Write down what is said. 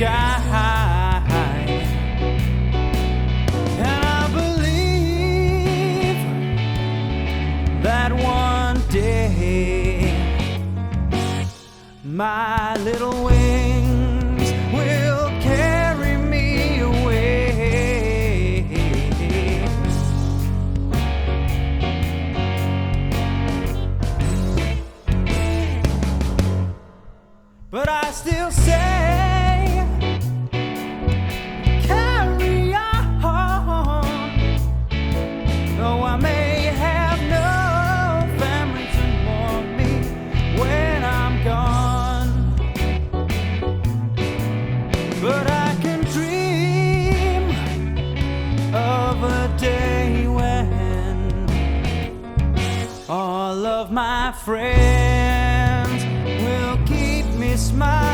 sky. And I believe that one day my little wings will carry me away. But I still say, carry on. Though I may have no family to mourn me when I'm gone, but I can dream of a day when all of my friends will keep me smiling.